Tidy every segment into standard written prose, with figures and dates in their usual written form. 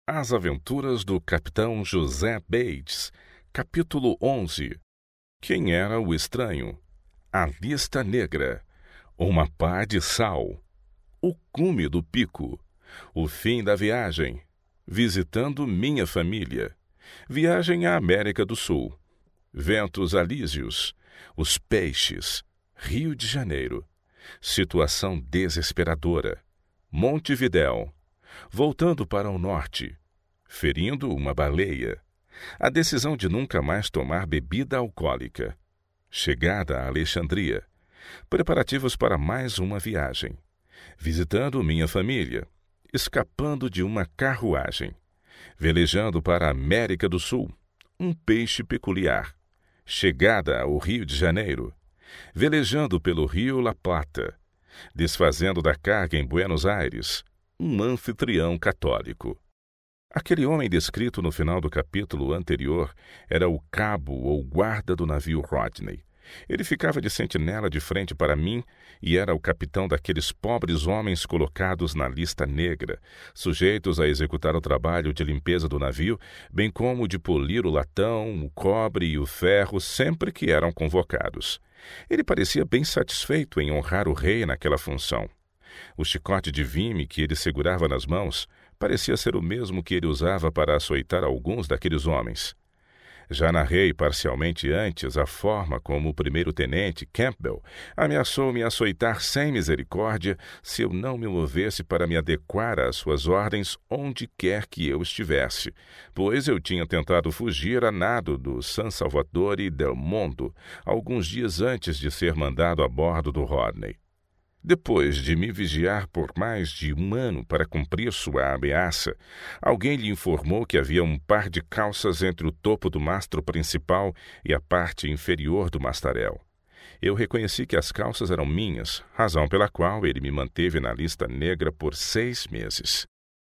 As Aventuras do Capitão José Bates, capítulo 11. Quem era o estranho? A lista negra. Uma pá de sal. O cume do pico. O fim da viagem. Visitando minha família. Viagem à América do Sul. Ventos alísios. Os peixes. Rio de Janeiro. Situação desesperadora. Montevidéu. Voltando para o norte. Ferindo uma baleia. A decisão de nunca mais tomar bebida alcoólica. Chegada a Alexandria. Preparativos para mais uma viagem. Visitando minha família. Escapando de uma carruagem. Velejando para a América do Sul. Um peixe peculiar. Chegada ao Rio de Janeiro. Velejando pelo Rio La Plata. Desfazendo da carga em Buenos Aires. Um anfitrião católico. Aquele homem descrito no final do capítulo anterior era o cabo ou guarda do navio Rodney. Ele ficava de sentinela de frente para mim e era o capitão daqueles pobres homens colocados na lista negra, sujeitos a executar o trabalho de limpeza do navio, bem como de polir o latão, o cobre e o ferro sempre que eram convocados. Ele parecia bem satisfeito em honrar o rei naquela função. O chicote de vime que ele segurava nas mãos parecia ser o mesmo que ele usava para açoitar alguns daqueles homens. Já narrei parcialmente antes a forma como o primeiro-tenente Campbell ameaçou me açoitar sem misericórdia se eu não me movesse para me adequar às suas ordens onde quer que eu estivesse, pois eu tinha tentado fugir a nado do San Salvatore del Mondo alguns dias antes de ser mandado a bordo do Rodney. Depois de me vigiar por mais de um ano para cumprir sua ameaça, alguém lhe informou que havia um par de calças entre o topo do mastro principal e a parte inferior do mastarel. Eu reconheci que as calças eram minhas, razão pela qual ele me manteve na lista negra por 6 meses.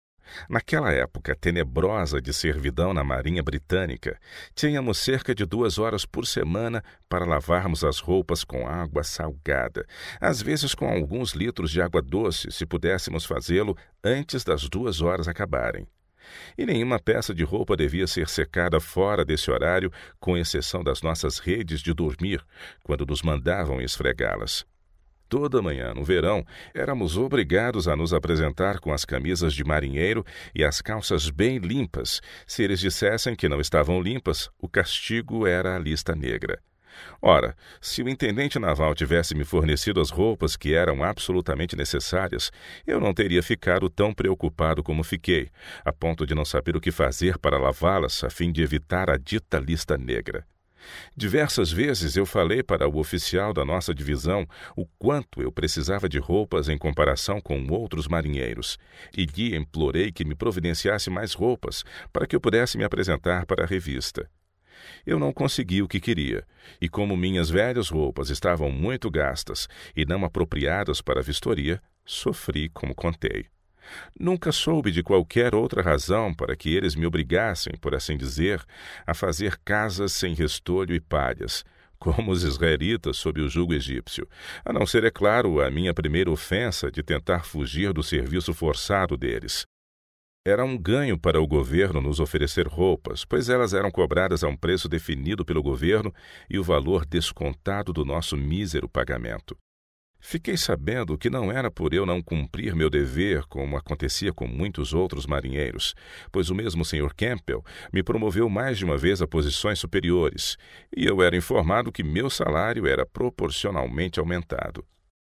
Naquela época tenebrosa de servidão na Marinha Britânica, tínhamos cerca de 2 horas por semana para lavarmos as roupas com água salgada, às vezes com alguns litros de água doce, se pudéssemos fazê-lo antes das 2 horas acabarem. E nenhuma peça de roupa devia ser secada fora desse horário, com exceção das nossas redes de dormir, quando nos mandavam esfregá-las. Toda manhã, no verão, éramos obrigados a nos apresentar com as camisas de marinheiro e as calças bem limpas. Se eles dissessem que não estavam limpas, o castigo era a lista negra. Ora, se o intendente naval tivesse me fornecido as roupas que eram absolutamente necessárias, eu não teria ficado tão preocupado como fiquei, a ponto de não saber o que fazer para lavá-las a fim de evitar a dita lista negra. Diversas vezes eu falei para o oficial da nossa divisão o quanto eu precisava de roupas em comparação com outros marinheiros, e lhe implorei que me providenciasse mais roupas para que eu pudesse me apresentar para a revista. Eu não consegui o que queria, e como minhas velhas roupas estavam muito gastas e não apropriadas para a vistoria, sofri como contei. Nunca soube de qualquer outra razão para que eles me obrigassem, por assim dizer, a fazer casas sem restolho e palhas, como os israelitas sob o jugo egípcio, a não ser, é claro, a minha primeira ofensa de tentar fugir do serviço forçado deles. Era um ganho para o governo nos oferecer roupas, pois elas eram cobradas a um preço definido pelo governo e o valor descontado do nosso mísero pagamento. Fiquei sabendo que não era por eu não cumprir meu dever, como acontecia com muitos outros marinheiros, pois o mesmo Sr. Campbell me promoveu mais de uma vez a posições superiores, e eu era informado que meu salário era proporcionalmente aumentado.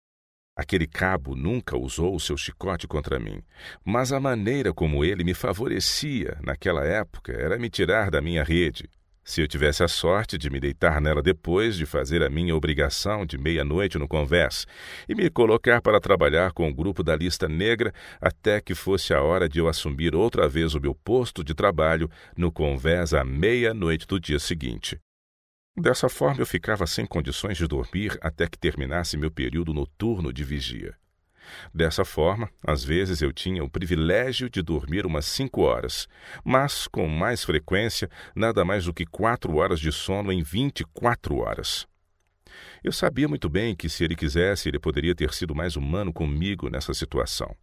Aquele cabo nunca usou o seu chicote contra mim, mas a maneira como ele me favorecia naquela época era me tirar da minha rede. Se eu tivesse a sorte de me deitar nela depois de fazer a minha obrigação de meia-noite no convés e me colocar para trabalhar com o grupo da lista negra até que fosse a hora de eu assumir outra vez o meu posto de trabalho no convés à meia-noite do dia seguinte. Dessa forma eu ficava sem condições de dormir até que terminasse meu período noturno de vigia. Dessa forma, às vezes eu tinha o privilégio de dormir umas 5 horas, mas, com mais frequência, nada mais do que 4 horas de sono em 24 horas. Eu sabia muito bem que, se ele quisesse, ele poderia ter sido mais humano comigo nessa situação.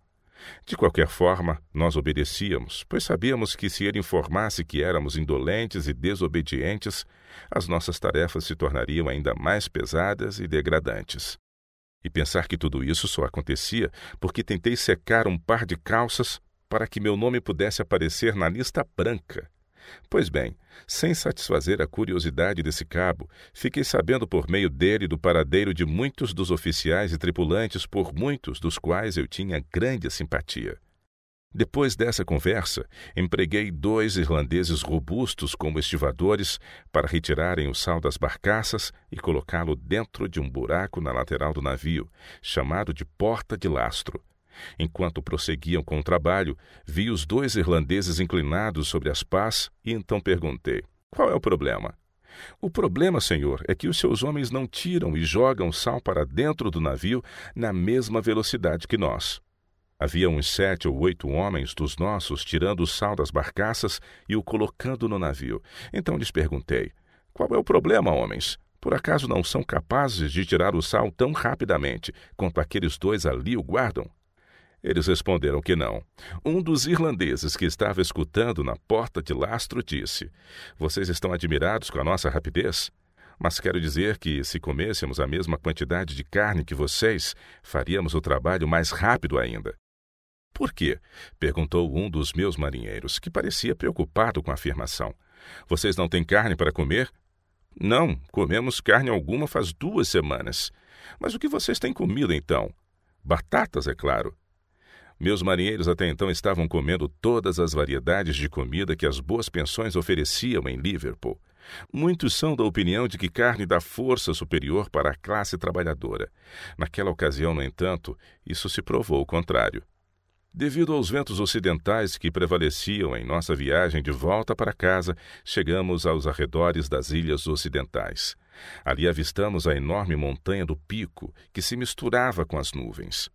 De qualquer forma, nós obedecíamos, pois sabíamos que se ele informasse que éramos indolentes e desobedientes, as nossas tarefas se tornariam ainda mais pesadas e degradantes. E pensar que tudo isso só acontecia porque tentei secar um par de calças para que meu nome pudesse aparecer na lista branca. Pois bem, sem satisfazer a curiosidade desse cabo, fiquei sabendo por meio dele do paradeiro de muitos dos oficiais e tripulantes por muitos dos quais eu tinha grande simpatia. Depois dessa conversa, empreguei 2 irlandeses robustos como estivadores para retirarem o sal das barcaças e colocá-lo dentro de um buraco na lateral do navio, chamado de porta de lastro. Enquanto prosseguiam com o trabalho, vi os 2 irlandeses inclinados sobre as pás e então perguntei: "Qual é o problema?" "O problema, senhor, é que os seus homens não tiram e jogam sal para dentro do navio na mesma velocidade que nós." Havia uns 7 ou 8 homens dos nossos tirando o sal das barcaças e o colocando no navio. Então lhes perguntei: "Qual é o problema, homens? Por acaso não são capazes de tirar o sal tão rapidamente quanto aqueles 2 ali o guardam?" Eles responderam que não. Um dos irlandeses que estava escutando na porta de lastro disse: "Vocês estão admirados com a nossa rapidez? Mas quero dizer que, se comêssemos a mesma quantidade de carne que vocês, faríamos o trabalho mais rápido ainda." "Por quê?" perguntou um dos meus marinheiros, que parecia preocupado com a afirmação. "Vocês não têm carne para comer?" "Não, comemos carne alguma faz 2 semanas. Mas o que vocês têm comido, então?" "Batatas, é claro." Meus marinheiros até então estavam comendo todas as variedades de comida que as boas pensões ofereciam em Liverpool. Muitos são da opinião de que carne dá força superior para a classe trabalhadora. Naquela ocasião, no entanto, isso se provou o contrário. Devido aos ventos ocidentais que prevaleciam em nossa viagem de volta para casa, chegamos aos arredores das ilhas ocidentais. Ali avistamos a enorme montanha do Pico, que se misturava com as nuvens.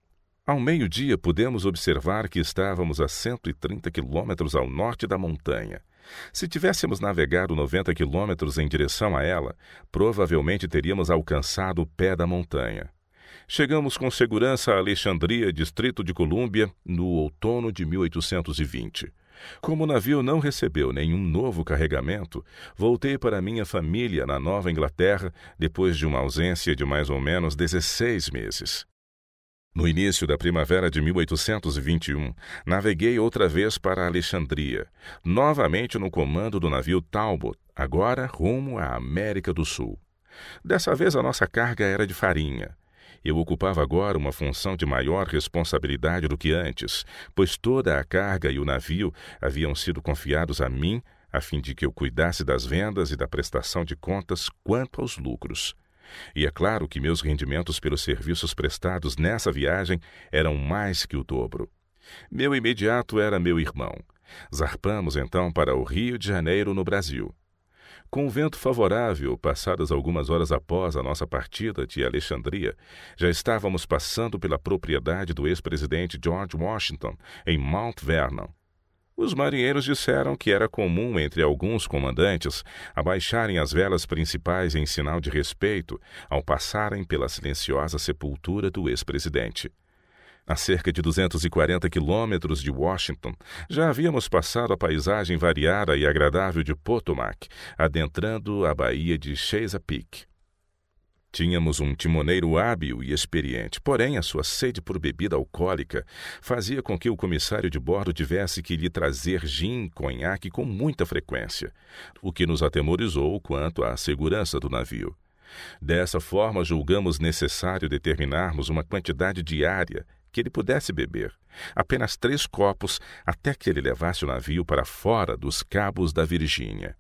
Ao meio-dia, pudemos observar que estávamos a 130 quilômetros ao norte da montanha. Se tivéssemos navegado 90 quilômetros em direção a ela, provavelmente teríamos alcançado o pé da montanha. Chegamos com segurança a Alexandria, Distrito de Colômbia, no outono de 1820. Como o navio não recebeu nenhum novo carregamento, voltei para minha família na Nova Inglaterra depois de uma ausência de mais ou menos 16 meses. No início da primavera de 1821, naveguei outra vez para Alexandria, novamente no comando do navio Talbot, agora rumo à América do Sul. Dessa vez a nossa carga era de farinha. Eu ocupava agora uma função de maior responsabilidade do que antes, pois toda a carga e o navio haviam sido confiados a mim, a fim de que eu cuidasse das vendas e da prestação de contas quanto aos lucros. E é claro que meus rendimentos pelos serviços prestados nessa viagem eram mais que o dobro. Meu imediato era meu irmão. Zarpamos então para o Rio de Janeiro, no Brasil. Com o vento favorável, passadas algumas horas após a nossa partida de Alexandria, já estávamos passando pela propriedade do ex-presidente George Washington, em Mount Vernon. Os marinheiros disseram que era comum entre alguns comandantes abaixarem as velas principais em sinal de respeito ao passarem pela silenciosa sepultura do ex-presidente. A cerca de 240 quilômetros de Washington, já havíamos passado a paisagem variada e agradável de Potomac, adentrando a baía de Chesapeake. Tínhamos um timoneiro hábil e experiente, porém a sua sede por bebida alcoólica fazia com que o comissário de bordo tivesse que lhe trazer gin e conhaque com muita frequência, o que nos atemorizou quanto à segurança do navio. Dessa forma, julgamos necessário determinarmos uma quantidade diária que ele pudesse beber, apenas 3 copos, até que ele levasse o navio para fora dos Cabos da Virgínia.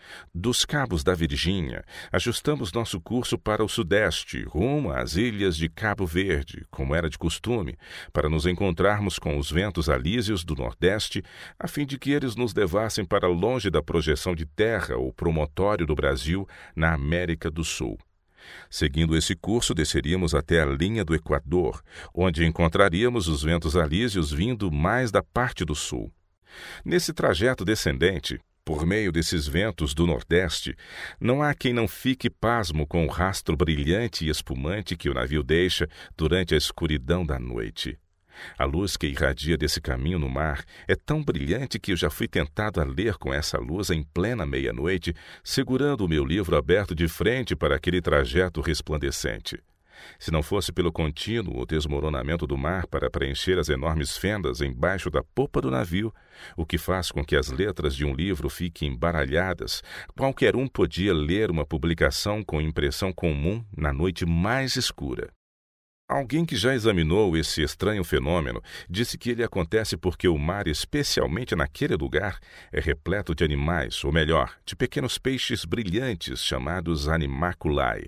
Dos Cabos da Virgínia, ajustamos nosso curso para o sudeste, rumo às ilhas de Cabo Verde, como era de costume, para nos encontrarmos com os ventos alísios do nordeste, a fim de que eles nos levassem para longe da projeção de terra ou promontório do Brasil na América do Sul. Seguindo esse curso, desceríamos até a linha do Equador, onde encontraríamos os ventos alísios vindo mais da parte do sul. Nesse trajeto descendente, por meio desses ventos do Nordeste, não há quem não fique pasmo com o rastro brilhante e espumante que o navio deixa durante a escuridão da noite. A luz que irradia desse caminho no mar é tão brilhante que eu já fui tentado a ler com essa luz em plena meia-noite, segurando o meu livro aberto de frente para aquele trajeto resplandecente. Se não fosse pelo contínuo desmoronamento do mar para preencher as enormes fendas embaixo da popa do navio, o que faz com que as letras de um livro fiquem embaralhadas, qualquer um podia ler uma publicação com impressão comum na noite mais escura. Alguém que já examinou esse estranho fenômeno disse que ele acontece porque o mar, especialmente naquele lugar, é repleto de animais, ou melhor, de pequenos peixes brilhantes chamados animaculae.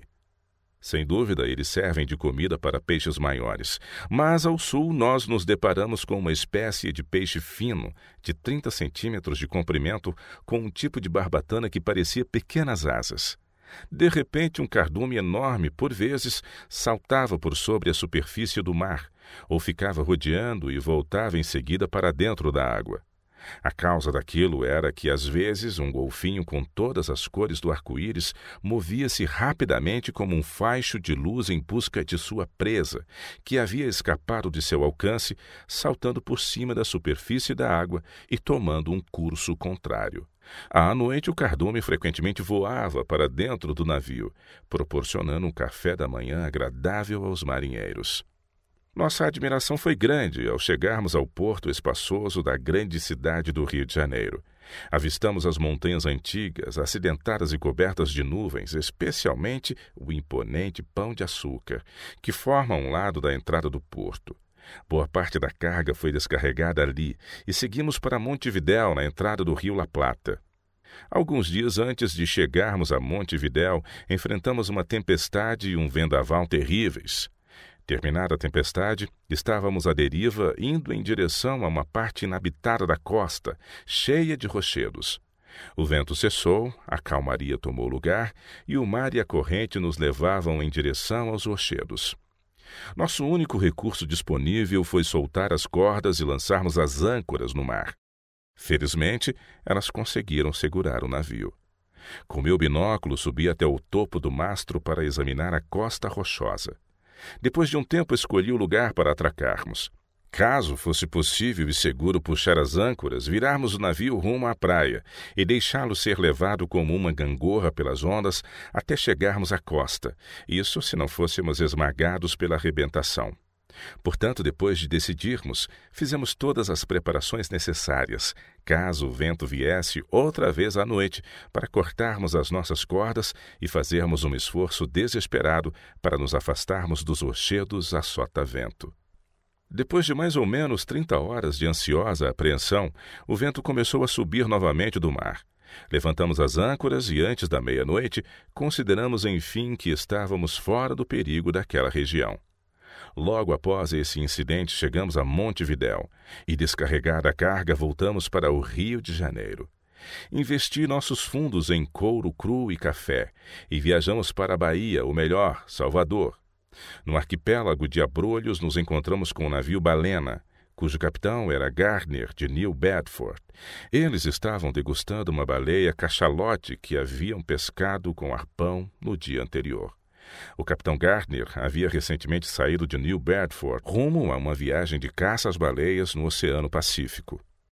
Sem dúvida, eles servem de comida para peixes maiores, mas ao sul nós nos deparamos com uma espécie de peixe fino, de 30 centímetros de comprimento, com um tipo de barbatana que parecia pequenas asas. De repente, um cardume enorme, por vezes, saltava por sobre a superfície do mar, ou ficava rodeando e voltava em seguida para dentro da água. A causa daquilo era que, às vezes, um golfinho com todas as cores do arco-íris movia-se rapidamente como um facho de luz em busca de sua presa, que havia escapado de seu alcance, saltando por cima da superfície da água e tomando um curso contrário. À noite, o cardume frequentemente voava para dentro do navio, proporcionando um café da manhã agradável aos marinheiros. Nossa admiração foi grande ao chegarmos ao porto espaçoso da grande cidade do Rio de Janeiro. Avistamos as montanhas antigas, acidentadas e cobertas de nuvens, especialmente o imponente Pão de Açúcar, que forma um lado da entrada do porto. Boa parte da carga foi descarregada ali e seguimos para Montevidéu, na entrada do Rio La Plata. Alguns dias antes de chegarmos a Montevidéu, enfrentamos uma tempestade e um vendaval terríveis. Terminada a tempestade, estávamos à deriva, indo em direção a uma parte inabitada da costa, cheia de rochedos. O vento cessou, a calmaria tomou lugar e o mar e a corrente nos levavam em direção aos rochedos. Nosso único recurso disponível foi soltar as cordas e lançarmos as âncoras no mar. Felizmente, elas conseguiram segurar o navio. Com meu binóculo, subi até o topo do mastro para examinar a costa rochosa. Depois de um tempo, escolhi o lugar para atracarmos. Caso fosse possível e seguro puxar as âncoras, virarmos o navio rumo à praia e deixá-lo ser levado como uma gangorra pelas ondas até chegarmos à costa, isso se não fôssemos esmagados pela arrebentação. Portanto, depois de decidirmos, fizemos todas as preparações necessárias, caso o vento viesse outra vez à noite, para cortarmos as nossas cordas e fazermos um esforço desesperado para nos afastarmos dos rochedos a sotavento. Depois de mais ou menos 30 horas de ansiosa apreensão, o vento começou a subir novamente do mar. Levantamos as âncoras e, antes da meia-noite, consideramos enfim que estávamos fora do perigo daquela região. Logo após esse incidente, chegamos a Montevidéu e, descarregada a carga, voltamos para o Rio de Janeiro. Investi nossos fundos em couro cru e café e viajamos para a Bahia, ou melhor, Salvador. No arquipélago de Abrolhos, nos encontramos com o navio Balena, cujo capitão era Gardner, de New Bedford. Eles estavam degustando uma baleia cachalote que haviam pescado com arpão no dia anterior. O capitão Gardner havia recentemente saído de New Bedford rumo a uma viagem de caça às baleias no Oceano Pacífico.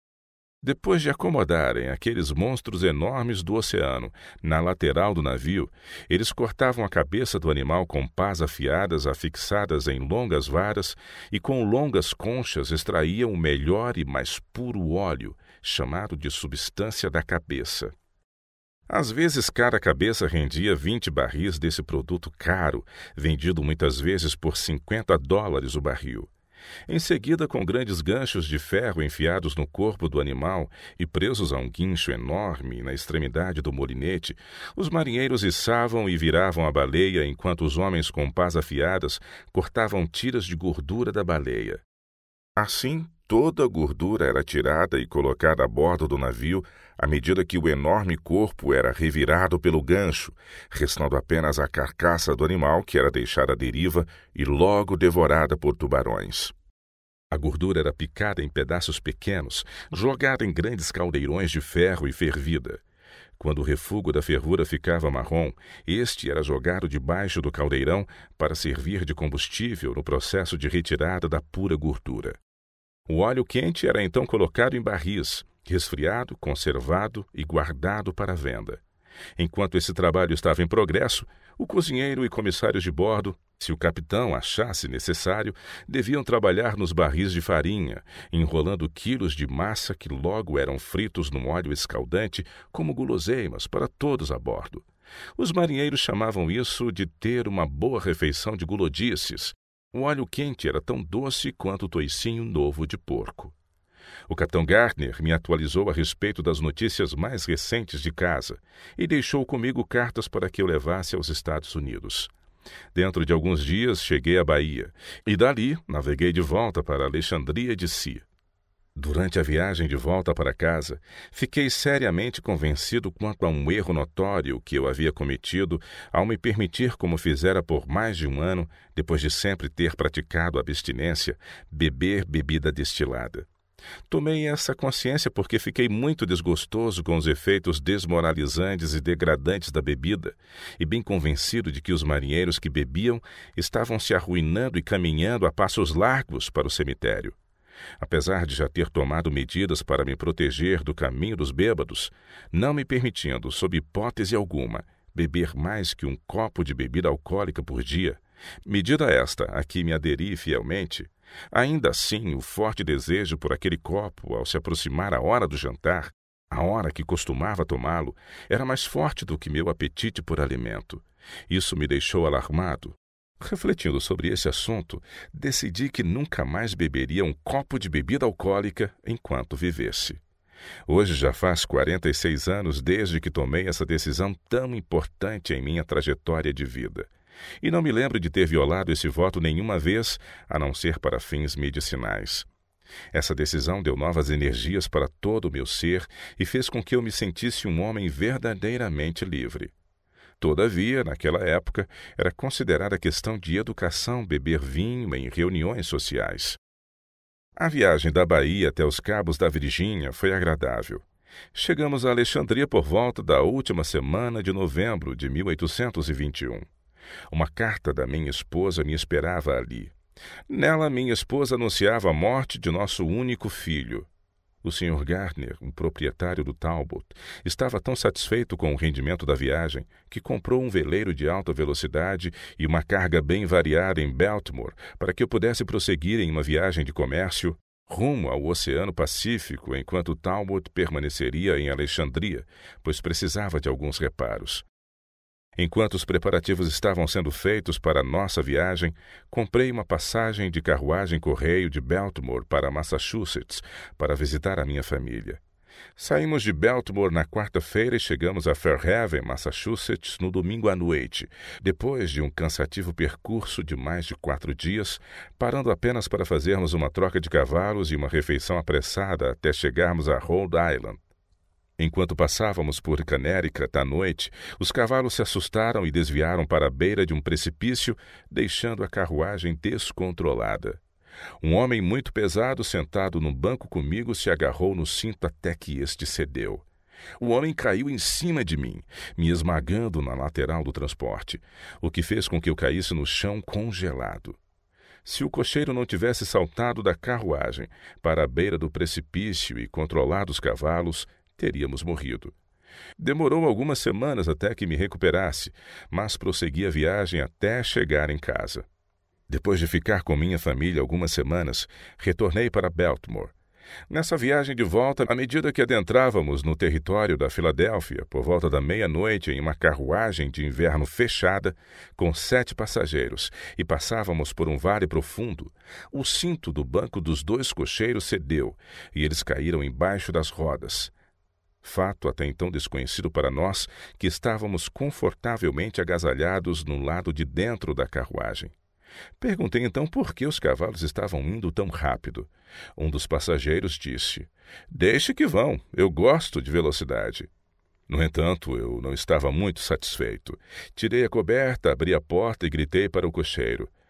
Depois de acomodarem aqueles monstros enormes do oceano na lateral do navio, eles cortavam a cabeça do animal com pás afiadas afixadas em longas varas e com longas conchas extraíam o melhor e mais puro óleo, chamado de substância da cabeça. Às vezes, cada cabeça rendia 20 barris desse produto caro, vendido muitas vezes por $50 o barril. Em seguida, com grandes ganchos de ferro enfiados no corpo do animal e presos a um guincho enorme na extremidade do molinete, os marinheiros içavam e viravam a baleia enquanto os homens com pás afiadas cortavam tiras de gordura da baleia. Assim, toda a gordura era tirada e colocada a bordo do navio à medida que o enorme corpo era revirado pelo gancho, restando apenas a carcaça do animal que era deixada à deriva e logo devorada por tubarões. A gordura era picada em pedaços pequenos, jogada em grandes caldeirões de ferro e fervida. Quando o refúgio da fervura ficava marrom, este era jogado debaixo do caldeirão para servir de combustível no processo de retirada da pura gordura. O óleo quente era então colocado em barris, resfriado, conservado e guardado para venda. Enquanto esse trabalho estava em progresso, o cozinheiro e comissários de bordo, se o capitão achasse necessário, deviam trabalhar nos barris de farinha, enrolando quilos de massa que logo eram fritos num óleo escaldante como guloseimas para todos a bordo. Os marinheiros chamavam isso de ter uma boa refeição de gulodices. O óleo quente era tão doce quanto o toicinho novo de porco. O capitão Gardner me atualizou a respeito das notícias mais recentes de casa e deixou comigo cartas para que eu levasse aos Estados Unidos. Dentro de alguns dias cheguei à Bahia e dali naveguei de volta para Alexandria de Si. Durante a viagem de volta para casa, fiquei seriamente convencido quanto a um erro notório que eu havia cometido ao me permitir, como fizera por mais de um ano, depois de sempre ter praticado a abstinência, beber bebida destilada. Tomei essa consciência porque fiquei muito desgostoso com os efeitos desmoralizantes e degradantes da bebida e bem convencido de que os marinheiros que bebiam estavam se arruinando e caminhando a passos largos para o cemitério. Apesar de já ter tomado medidas para me proteger do caminho dos bêbados, não me permitindo, sob hipótese alguma, beber mais que um copo de bebida alcoólica por dia, medida esta a que me aderi fielmente, ainda assim o forte desejo por aquele copo ao se aproximar a hora do jantar, a hora que costumava tomá-lo, era mais forte do que meu apetite por alimento. Isso me deixou alarmado. Refletindo sobre esse assunto, decidi que nunca mais beberia um copo de bebida alcoólica enquanto vivesse. Hoje já faz 46 anos desde que tomei essa decisão tão importante em minha trajetória de vida. E não me lembro de ter violado esse voto nenhuma vez, a não ser para fins medicinais. Essa decisão deu novas energias para todo o meu ser e fez com que eu me sentisse um homem verdadeiramente livre. Todavia, naquela época, era considerada questão de educação beber vinho em reuniões sociais. A viagem da Bahia até os Cabos da Virgínia foi agradável. Chegamos a Alexandria por volta da última semana de novembro de 1821. Uma carta da minha esposa me esperava ali. Nela, minha esposa anunciava a morte de nosso único filho. O Sr. Gardner, um proprietário do Talbot, estava tão satisfeito com o rendimento da viagem que comprou um veleiro de alta velocidade e uma carga bem variada em Baltimore para que eu pudesse prosseguir em uma viagem de comércio rumo ao Oceano Pacífico enquanto Talbot permaneceria em Alexandria, pois precisava de alguns reparos. Enquanto os preparativos estavam sendo feitos para a nossa viagem, comprei uma passagem de carruagem-correio de Baltimore para Massachusetts para visitar a minha família. Saímos de Baltimore na quarta-feira e chegamos a Fairhaven, Massachusetts, no domingo à noite, depois de um cansativo percurso de mais de 4 dias, parando apenas para fazermos uma troca de cavalos e uma refeição apressada até chegarmos a Rhode Island. Enquanto passávamos por Connecticut à noite, os cavalos se assustaram e desviaram para a beira de um precipício, deixando a carruagem descontrolada. Um homem muito pesado sentado no banco comigo se agarrou no cinto até que este cedeu. O homem caiu em cima de mim, me esmagando na lateral do transporte, o que fez com que eu caísse no chão congelado. Se o cocheiro não tivesse saltado da carruagem para a beira do precipício e controlado os cavalos, teríamos morrido. Demorou algumas semanas até que me recuperasse, mas prossegui a viagem até chegar em casa. Depois de ficar com minha família algumas semanas, retornei para Baltimore. Nessa viagem de volta, à medida que adentrávamos no território da Filadélfia, por volta da meia-noite, em uma carruagem de inverno fechada, com 7 passageiros, e passávamos por um vale profundo, o cinto do banco dos 2 cocheiros cedeu, e eles caíram embaixo das rodas. Fato até então desconhecido para nós, que estávamos confortavelmente agasalhados no lado de dentro da carruagem. Perguntei então por que os cavalos estavam indo tão rápido. Um dos passageiros disse: "Deixe que vão, eu gosto de velocidade." No entanto, eu não estava muito satisfeito. Tirei a coberta, abri a porta e gritei para o cocheiro: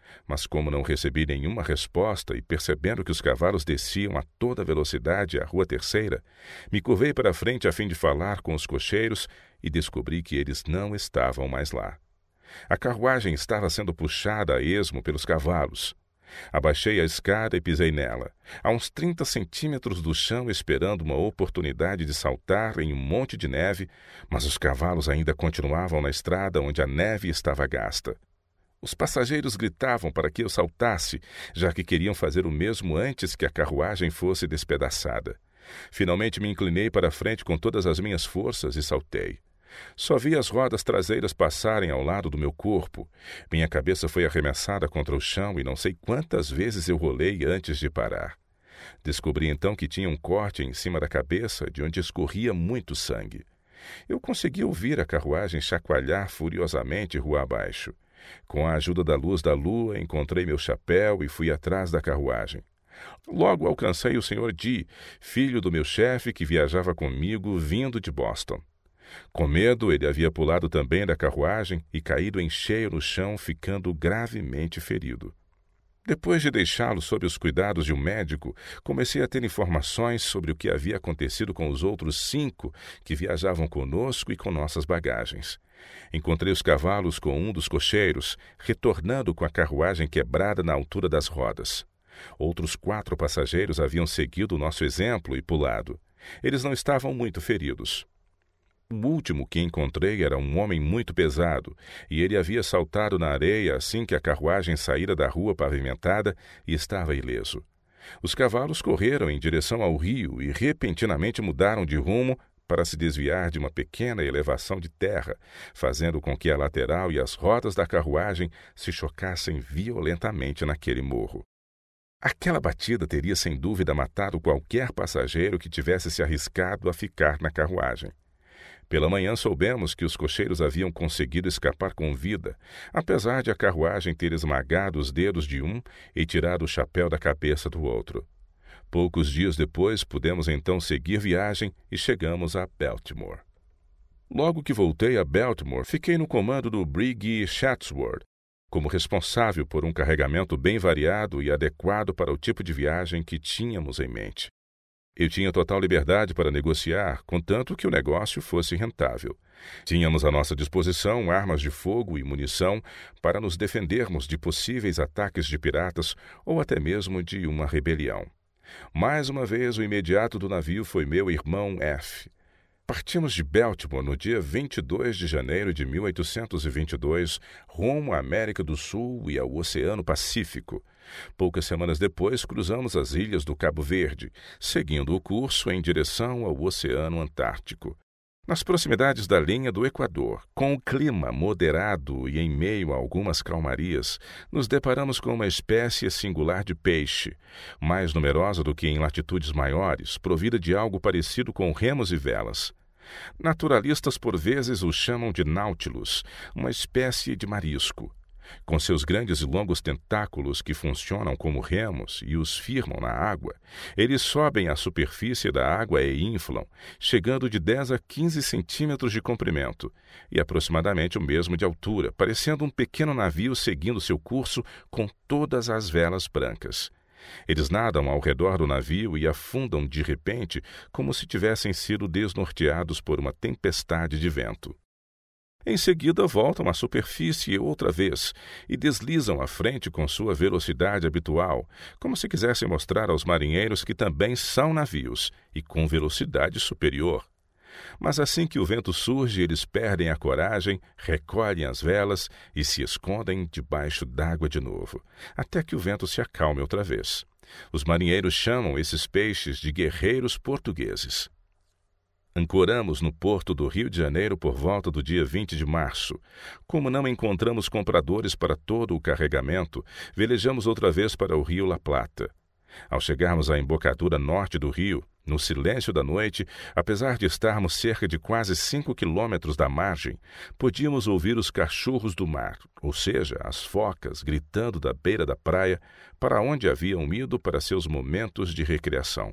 Mas como não recebi nenhuma resposta e percebendo que os cavalos desciam a toda velocidade a Rua Terceira, me curvei para a frente a fim de falar com os cocheiros e descobri que eles não estavam mais lá. A carruagem estava sendo puxada a esmo pelos cavalos. Abaixei a escada e pisei nela, a uns 30 centímetros do chão, esperando uma oportunidade de saltar em um monte de neve, mas os cavalos ainda continuavam na estrada onde a neve estava gasta. Os passageiros gritavam para que eu saltasse, já que queriam fazer o mesmo antes que a carruagem fosse despedaçada. Finalmente me inclinei para a frente com todas as minhas forças e saltei. Só vi as rodas traseiras passarem ao lado do meu corpo. Minha cabeça foi arremessada contra o chão e não sei quantas vezes eu rolei antes de parar. Descobri então que tinha um corte em cima da cabeça, de onde escorria muito sangue. Eu consegui ouvir a carruagem chacoalhar furiosamente rua abaixo. Com a ajuda da luz da lua, encontrei meu chapéu e fui atrás da carruagem. Logo alcancei o Sr. D., filho do meu chefe, que viajava comigo vindo de Boston. Com medo, ele havia pulado também da carruagem e caído em cheio no chão, ficando gravemente ferido. Depois de deixá-lo sob os cuidados de um médico, comecei a ter informações sobre o que havia acontecido com os outros 5 que viajavam conosco e com nossas bagagens. Encontrei os cavalos com um dos cocheiros, retornando com a carruagem quebrada na altura das rodas. Outros 4 passageiros haviam seguido o nosso exemplo e pulado. Eles não estavam muito feridos. O último que encontrei era um homem muito pesado, e ele havia saltado na areia assim que a carruagem saíra da rua pavimentada e estava ileso. Os cavalos correram em direção ao rio e repentinamente mudaram de rumo para se desviar de uma pequena elevação de terra, fazendo com que a lateral e as rodas da carruagem se chocassem violentamente naquele morro. Aquela batida teria sem dúvida matado qualquer passageiro que tivesse se arriscado a ficar na carruagem. Pela manhã soubemos que os cocheiros haviam conseguido escapar com vida, apesar de a carruagem ter esmagado os dedos de um e tirado o chapéu da cabeça do outro. Poucos dias depois, pudemos então seguir viagem e chegamos a Baltimore. Logo que voltei a Baltimore, fiquei no comando do Brig Chatsworth, como responsável por um carregamento bem variado e adequado para o tipo de viagem que tínhamos em mente. Eu tinha total liberdade para negociar, contanto que o negócio fosse rentável. Tínhamos à nossa disposição armas de fogo e munição para nos defendermos de possíveis ataques de piratas ou até mesmo de uma rebelião. Mais uma vez, o imediato do navio foi meu irmão F. Partimos de Baltimore no dia 22 de janeiro de 1822, rumo à América do Sul e ao Oceano Pacífico. Poucas semanas depois, cruzamos as ilhas do Cabo Verde, seguindo o curso em direção ao Oceano Antártico. Nas proximidades da linha do Equador, com o clima moderado e em meio a algumas calmarias, nos deparamos com uma espécie singular de peixe, mais numerosa do que em latitudes maiores, provida de algo parecido com remos e velas. Naturalistas por vezes o chamam de Nautilus, uma espécie de marisco. Com seus grandes e longos tentáculos que funcionam como remos e os firmam na água, eles sobem à superfície da água e inflam, chegando de 10 a 15 centímetros de comprimento e aproximadamente o mesmo de altura, parecendo um pequeno navio seguindo seu curso com todas as velas brancas. Eles nadam ao redor do navio e afundam de repente como se tivessem sido desnorteados por uma tempestade de vento. Em seguida, voltam à superfície outra vez e deslizam à frente com sua velocidade habitual, como se quisessem mostrar aos marinheiros que também são navios e com velocidade superior. Mas assim que o vento surge, eles perdem a coragem, recolhem as velas e se escondem debaixo d'água de novo, até que o vento se acalme outra vez. Os marinheiros chamam esses peixes de guerreiros portugueses. Ancoramos no porto do Rio de Janeiro por volta do dia 20 de março. Como não encontramos compradores para todo o carregamento, velejamos outra vez para o Rio La Plata. Ao chegarmos à embocadura norte do rio, no silêncio da noite, apesar de estarmos cerca de quase 5 quilômetros da margem, podíamos ouvir os cachorros do mar, ou seja, as focas, gritando da beira da praia, para onde haviam ido para seus momentos de recreação.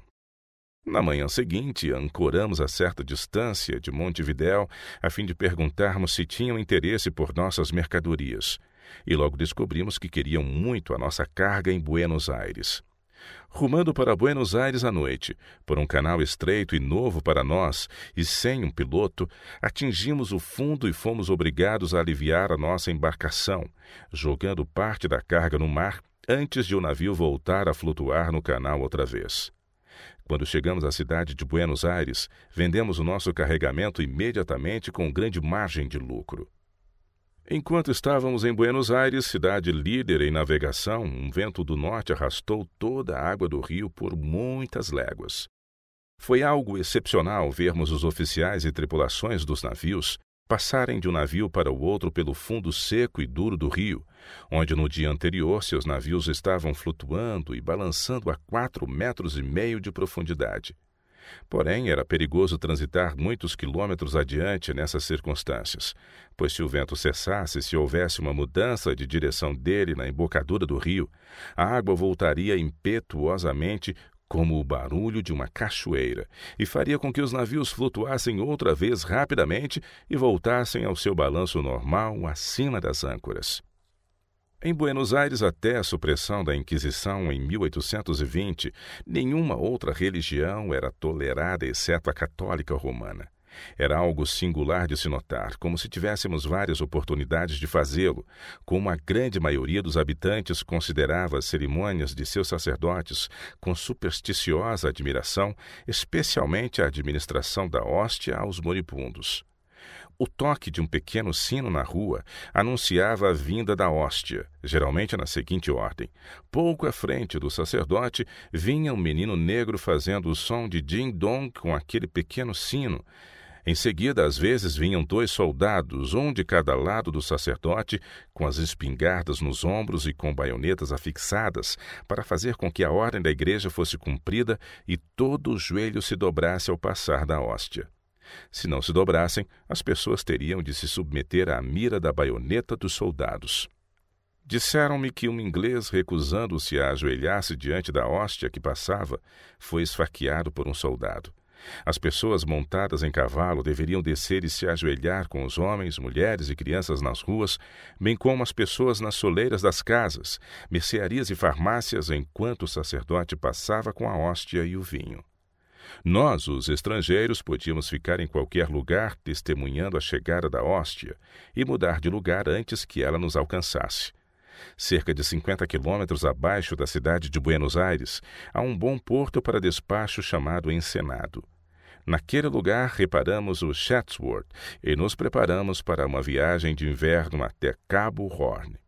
Na manhã seguinte, ancoramos a certa distância de Montevidéu, a fim de perguntarmos se tinham interesse por nossas mercadorias. e logo descobrimos que queriam muito a nossa carga em Buenos Aires. Rumando para Buenos Aires à noite, por um canal estreito e novo para nós, e sem um piloto, atingimos o fundo e fomos obrigados a aliviar a nossa embarcação, jogando parte da carga no mar antes de o navio voltar a flutuar no canal outra vez. Quando chegamos à cidade de Buenos Aires, vendemos o nosso carregamento imediatamente com grande margem de lucro. Enquanto estávamos em Buenos Aires, cidade líder em navegação, um vento do norte arrastou toda a água do rio por muitas léguas. Foi algo excepcional vermos os oficiais e tripulações dos navios passarem de um navio para o outro pelo fundo seco e duro do rio, onde no dia anterior seus navios estavam flutuando e balançando a 4,5 metros de profundidade. Porém, era perigoso transitar muitos quilômetros adiante nessas circunstâncias, pois se o vento cessasse e se houvesse uma mudança de direção dele na embocadura do rio, a água voltaria impetuosamente como o barulho de uma cachoeira, e faria com que os navios flutuassem outra vez rapidamente e voltassem ao seu balanço normal acima das âncoras. Em Buenos Aires, até a supressão da Inquisição em 1820, nenhuma outra religião era tolerada exceto a católica romana. Era algo singular de se notar, como se tivéssemos várias oportunidades de fazê-lo, como a grande maioria dos habitantes considerava as cerimônias de seus sacerdotes com supersticiosa admiração, especialmente a administração da hóstia aos moribundos. O toque de um pequeno sino na rua anunciava a vinda da hóstia, geralmente na seguinte ordem. Pouco à frente do sacerdote vinha um menino negro fazendo o som de ding-dong com aquele pequeno sino. Em seguida, às vezes, vinham 2 soldados, um de cada lado do sacerdote, com as espingardas nos ombros e com baionetas afixadas, para fazer com que a ordem da igreja fosse cumprida e todo o joelho se dobrasse ao passar da hóstia. Se não se dobrassem, as pessoas teriam de se submeter à mira da baioneta dos soldados. Disseram-me que um inglês, recusando-se a ajoelhar-se diante da hóstia que passava, foi esfaqueado por um soldado. As pessoas montadas em cavalo deveriam descer e se ajoelhar com os homens, mulheres e crianças nas ruas, bem como as pessoas nas soleiras das casas, mercearias e farmácias, enquanto o sacerdote passava com a hóstia e o vinho. Nós, os estrangeiros, podíamos ficar em qualquer lugar testemunhando a chegada da hóstia e mudar de lugar antes que ela nos alcançasse. Cerca de 50 quilômetros abaixo da cidade de Buenos Aires, há um bom porto para despacho chamado Ensenado. Naquele lugar reparamos o Chatsworth e nos preparamos para uma viagem de inverno até Cabo Horn.